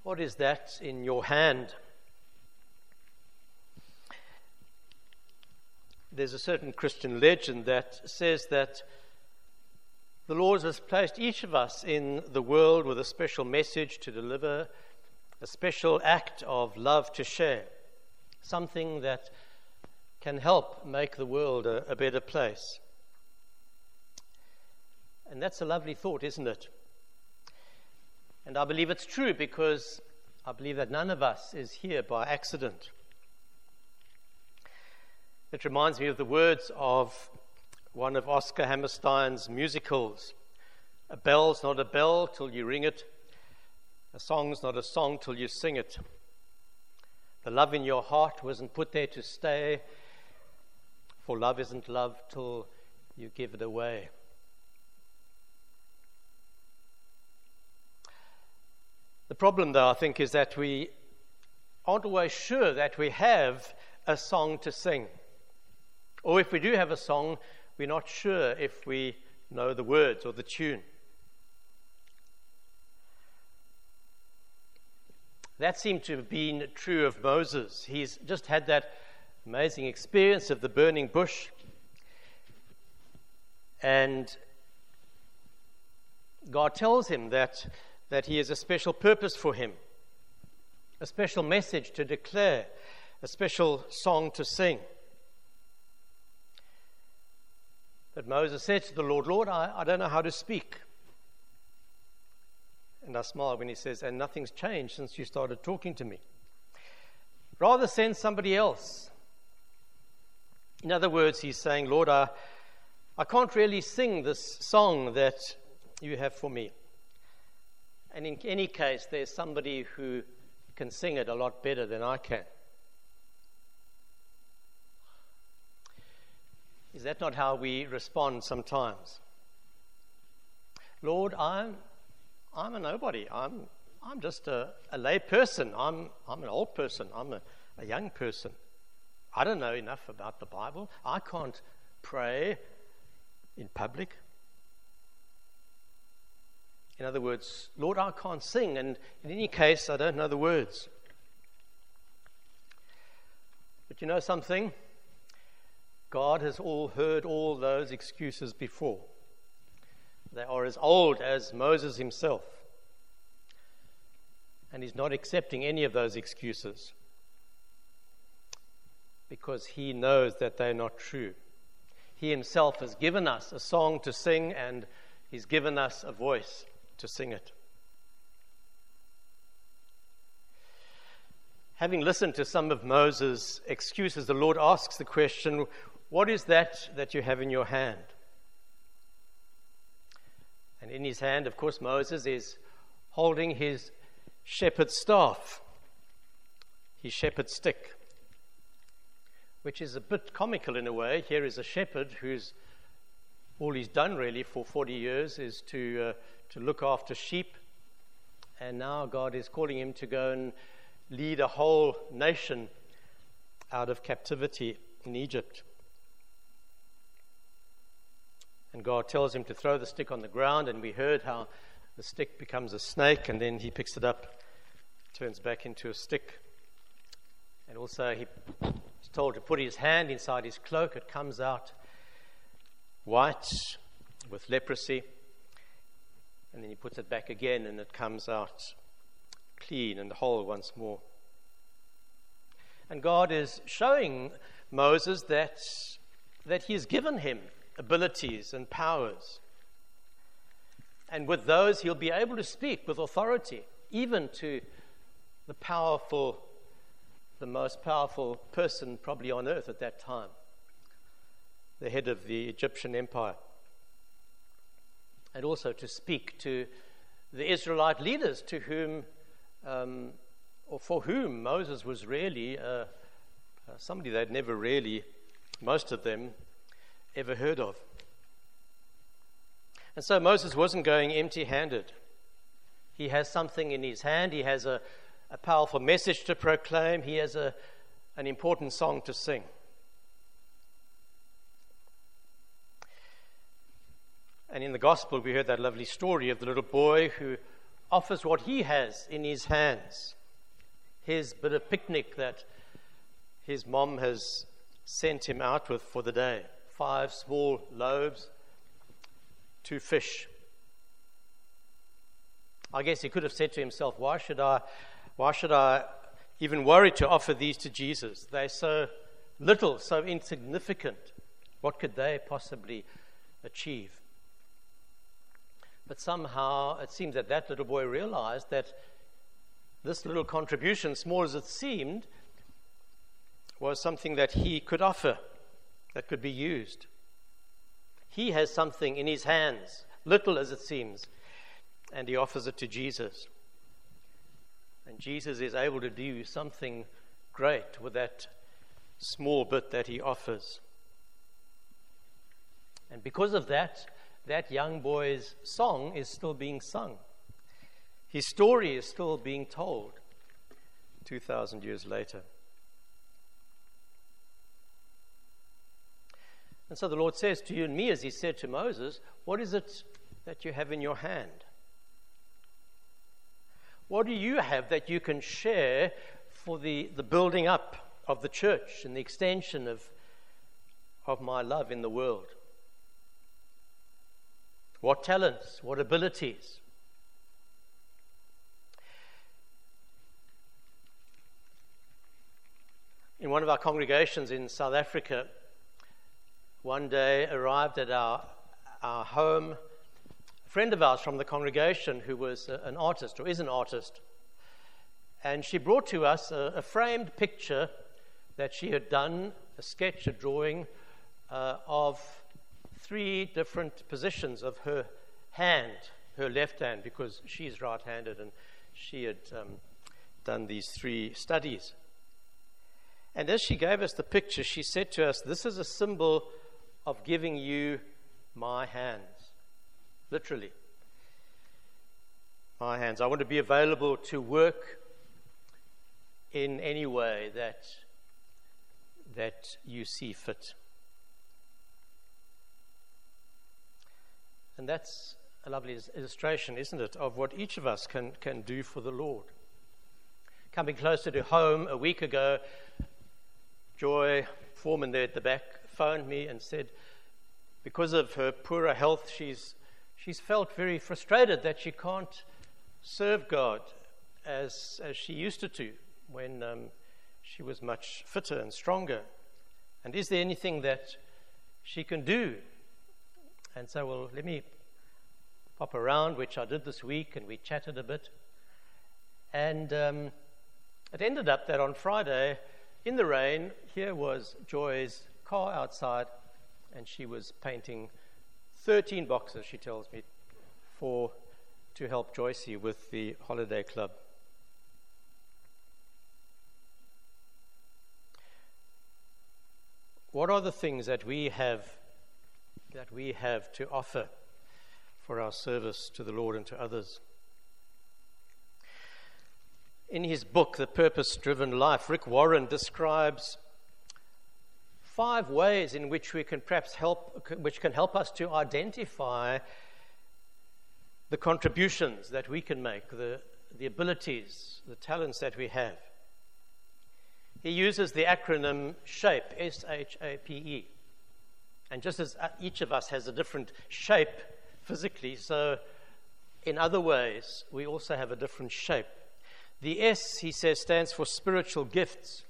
What is that in your hand? There's a certain Christian legend that says that the Lord has placed each of us in the world with a special message to deliver, a special act of love to share, something that can help make the world a better place. And that's a lovely thought, isn't it? And I believe it's true because I believe that none of us is here by accident. It reminds me of the words of one of Oscar Hammerstein's musicals. A bell's not a bell till you ring it. A song's not a song till you sing it. The love in your heart wasn't put there to stay, for love isn't love till you give it away. The problem, though, I think, is that we aren't always sure that we have a song to sing. Or if we do have a song, we're not sure if we know the words or the tune. That seemed to have been true of Moses. He's just had that amazing experience of the burning bush. And God tells him that he has a special purpose for him, a special message to declare, a special song to sing. But Moses said to the Lord, Lord, I don't know how to speak. And I smile when he says, and nothing's changed since you started talking to me. Rather send somebody else. In other words, he's saying, Lord, I can't really sing this song that you have for me. And in any case, there's somebody who can sing it a lot better than I can. Is that not how we respond sometimes? Lord, I'm a nobody. I'm just a lay person. I'm an old person. I'm a young person. I don't know enough about the Bible. I can't pray in public. In other words, Lord, I can't sing, and in any case, I don't know the words. But you know something? God has heard all those excuses before. They are as old as Moses himself. And he's not accepting any of those excuses because he knows that they're not true. He himself has given us a song to sing, and he's given us a voice to sing it. Having listened to some of Moses' excuses, the Lord asks the question, what is that you have in your hand? And in his hand, of course, Moses is holding his shepherd's staff, his shepherd's stick, which is a bit comical in a way. Here is a shepherd who's all he's done really for 40 years is to look after sheep, and now God is calling him to go and lead a whole nation out of captivity in Egypt. And God tells him to throw the stick on the ground, and we heard how the stick becomes a snake, and then he picks it up, turns back into a stick. And also he is told to put his hand inside his cloak. It comes out white with leprosy. And then he puts it back again, and it comes out clean and whole once more. And God is showing Moses that he has given him abilities and powers. And with those, he'll be able to speak with authority, even to the most powerful person probably on earth at that time, the head of the Egyptian empire. And also to speak to the Israelite leaders to whom, or for whom Moses was really somebody they'd never really, most of them, ever heard of. And so Moses wasn't going empty-handed. He has something in his hand. He has a powerful message to proclaim. He has an important song to sing. And in the gospel, we heard that lovely story of the little boy who offers what he has in his hands, his bit of picnic that his mom has sent him out with for the day. 5 small loaves, 2 fish. I guess he could have said to himself, why should I even worry to offer these to Jesus? They're so little, so insignificant. What could they possibly achieve? But somehow it seems that little boy realized that this little contribution, small as it seemed, was something that he could offer, that could be used. He has something in his hands, little as it seems, and he offers it to Jesus. And Jesus is able to do something great with that small bit that he offers. And because of that, that young boy's song is still being sung. His story is still being told 2,000 years later. And so the Lord says to you and me, as he said to Moses, what is it that you have in your hand? What do you have that you can share for the building up of the church and the extension of my love in the world? What talents, what abilities? In one of our congregations in South Africa, one day arrived at our home a friend of ours from the congregation who was an artist, or is an artist. And she brought to us a framed picture that she had done, a sketch, a drawing of 3 different positions of her hand, her left hand, because she's right-handed, and she had done these 3 studies. And as she gave us the picture, she said to us, this is a symbol of giving you my hands. Literally. My hands. I want to be available to work in any way that you see fit. And that's a lovely illustration, isn't it, of what each of us can do for the Lord. Coming closer to home, a week ago, Joy Foreman there at the back phoned me and said, because of her poorer health, she's felt very frustrated that she can't serve God as she used to when she was much fitter and stronger. And is there anything that she can do? And so, well, let me pop around, which I did this week, and we chatted a bit. And it ended up that on Friday, in the rain, here was Joy's car outside, and she was painting 13 boxes, she tells me, to help Joycey with the holiday club. What are the things that we have to offer for our service to the Lord and to others? In his book, The Purpose-Driven Life, Rick Warren describes 5 ways in which we can perhaps which can help us to identify the contributions that we can make, the abilities, the talents that we have. He uses the acronym SHAPE, S-H-A-P-E. And just as each of us has a different shape physically, so in other ways, we also have a different shape. The S, he says, stands for spiritual gifts.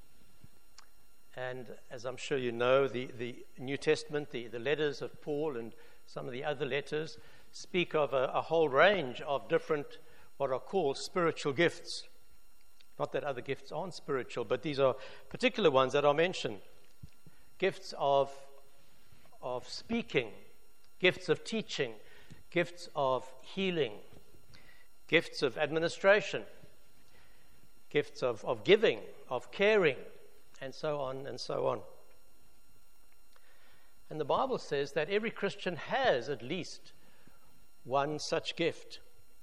And as I'm sure you know, the New Testament, the letters of Paul and some of the other letters speak of a whole range of different, what are called spiritual gifts. Not that other gifts aren't spiritual, but these are particular ones that are mentioned. Gifts of speaking, gifts of teaching, gifts of healing, gifts of administration, gifts of giving, of caring, and so on and so on. And the Bible says that every Christian has at least one such gift.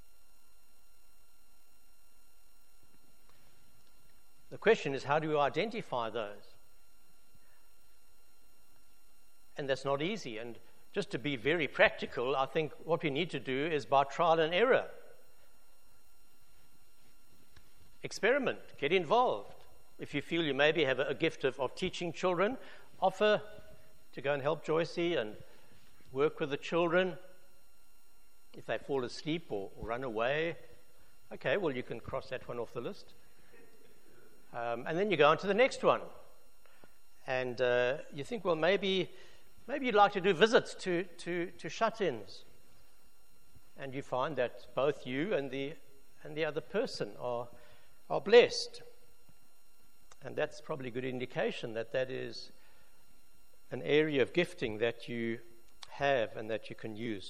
The question is, how do you identify those? And that's not easy. And just to be very practical, I think what we need to do is by trial and error. experiment, get involved. If you feel you maybe have a gift of teaching children, offer to go and help Joycey and work with the children. If they fall asleep or run away, okay, well, you can cross that one off the list. And then you go on to the next one. And you think, well, maybe you'd like to do visits to shut-ins. And you find that both you and the other person are blessed. And that's probably a good indication that is an area of gifting that you have and that you can use.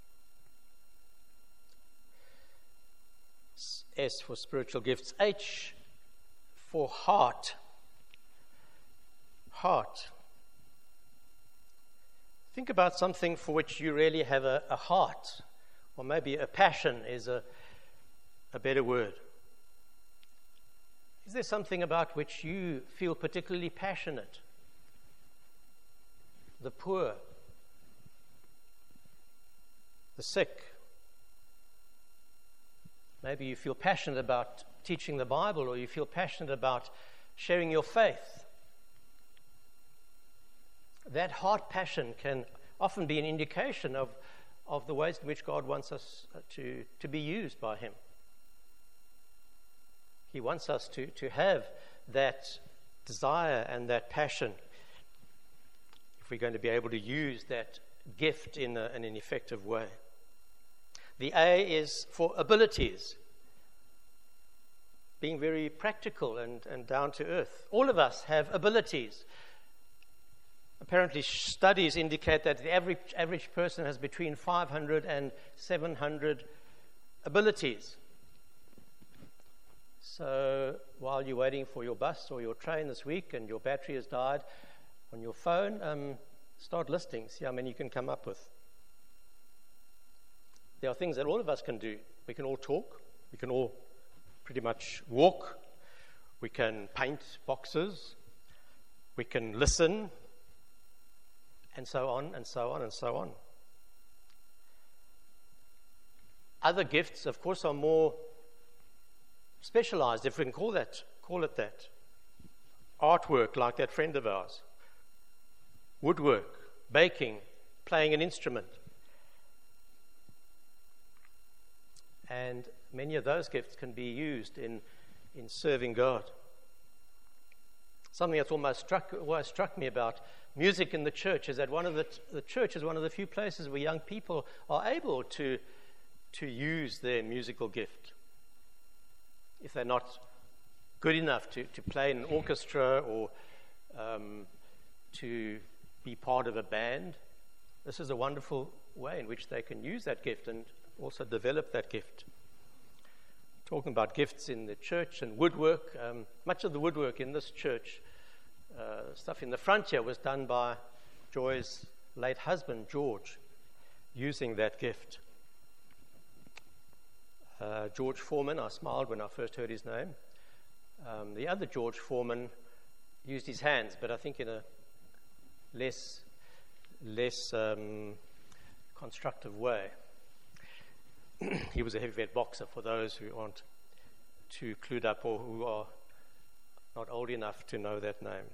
S for spiritual gifts. H for heart. Heart. Think about something for which you really have a heart, or maybe a passion is a better word. Is there something about which you feel particularly passionate? The poor, the sick. Maybe you feel passionate about teaching the Bible, or you feel passionate about sharing your faith. That heart passion can often be an indication of the ways in which God wants us to be used by Him. He wants us to have that desire and that passion if we're going to be able to use that gift in an effective way. The A is for abilities, being very practical and down to earth. All of us have abilities. Apparently, studies indicate that the average person has between 500 and 700 abilities. So while you're waiting for your bus or your train this week and your battery has died on your phone, start listing, see how many you can come up with. There are things that all of us can do. We can all talk. We can all pretty much walk. We can paint boxes. We can listen. And so on, and so on, and so on. Other gifts, of course, are more specialized, if we can call it that. Artwork, like that friend of ours. Woodwork, baking, playing an instrument. And many of those gifts can be used in serving God. Something that's always struck me about music in the church is that the church is one of the few places where young people are able to use their musical gift. If they're not good enough to play in an orchestra or to be part of a band, this is a wonderful way in which they can use that gift and also develop that gift. Talking about gifts in the church and woodwork, much of the woodwork in this church, stuff in the front here, was done by Joy's late husband, George, using that gift. George Foreman, I smiled when I first heard his name. The other George Foreman used his hands, but I think in a less constructive way. He was a heavyweight boxer, for those who aren't too clued up or who are not old enough to know that name.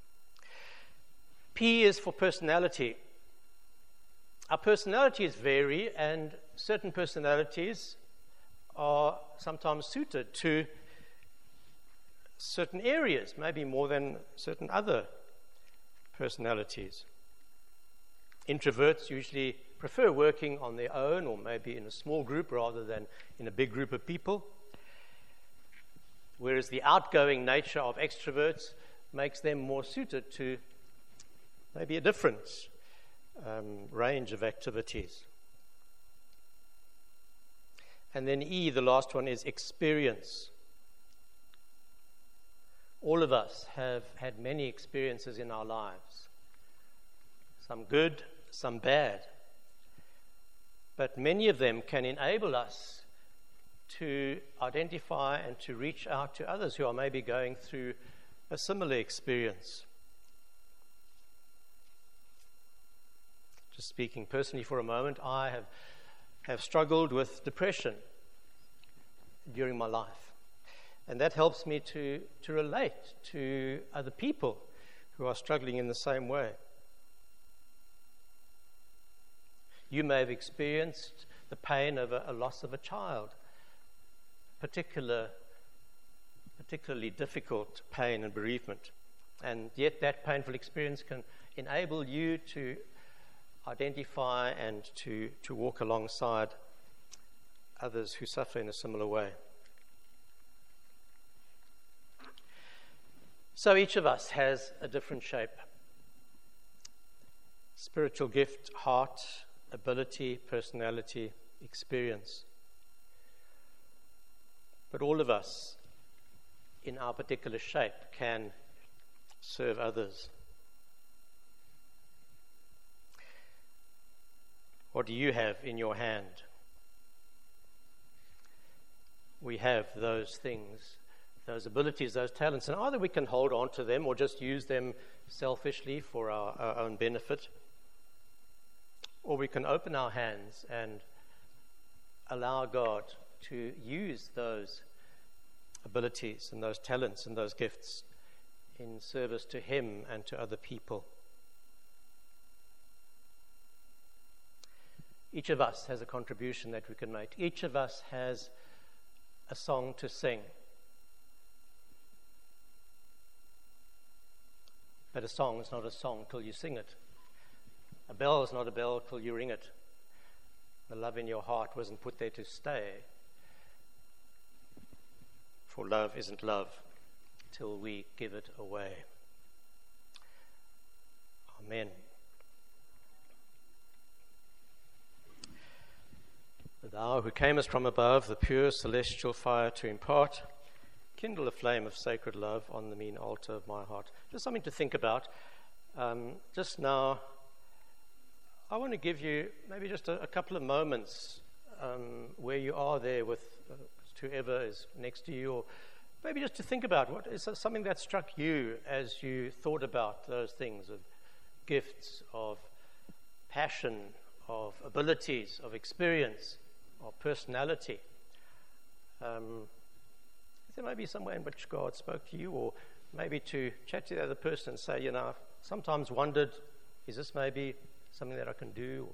P is for personality. Our personalities vary, and certain personalities are sometimes suited to certain areas, maybe more than certain other personalities. Introverts usually prefer working on their own or maybe in a small group rather than in a big group of people, whereas the outgoing nature of extroverts makes them more suited to maybe a different range of activities. And then E, the last one, is experience. All of us have had many experiences in our lives, some good, some bad. But many of them can enable us to identify and to reach out to others who are maybe going through a similar experience. Just speaking personally for a moment, I have struggled with depression during my life. And that helps me to relate to other people who are struggling in the same way. You may have experienced the pain of a loss of a child, particularly difficult pain and bereavement. And yet that painful experience can enable you to identify and to walk alongside others who suffer in a similar way. So each of us has a different shape. Spiritual gift, heart, ability, personality, experience. But all of us, in our particular shape, can serve others. What do you have in your hand? We have those things, those abilities, those talents, and either we can hold on to them or just use them selfishly for our own benefit, or we can open our hands and allow God to use those abilities and those talents and those gifts in service to Him and to other people. Each of us has a contribution that we can make. Each of us has a song to sing. But a song is not a song till you sing it. A bell is not a bell till you ring it. The love in your heart wasn't put there to stay. For love isn't love till we give it away. Amen. Thou who camest from above, the pure celestial fire to impart, kindle a flame of sacred love on the mean altar of my heart. Just something to think about. Just now, I want to give you maybe just a couple of moments where you are there with whoever is next to you, or maybe just to think about what is something that struck you as you thought about those things of gifts, of passion, of abilities, of experience, of personality. There may be some way in which God spoke to you, or maybe to chat to the other person and say, I've sometimes wondered, is this maybe something that I can do?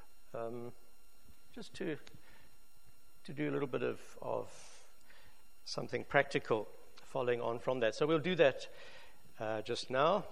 Just to do a little bit of something practical following on from that. So we'll do that just now.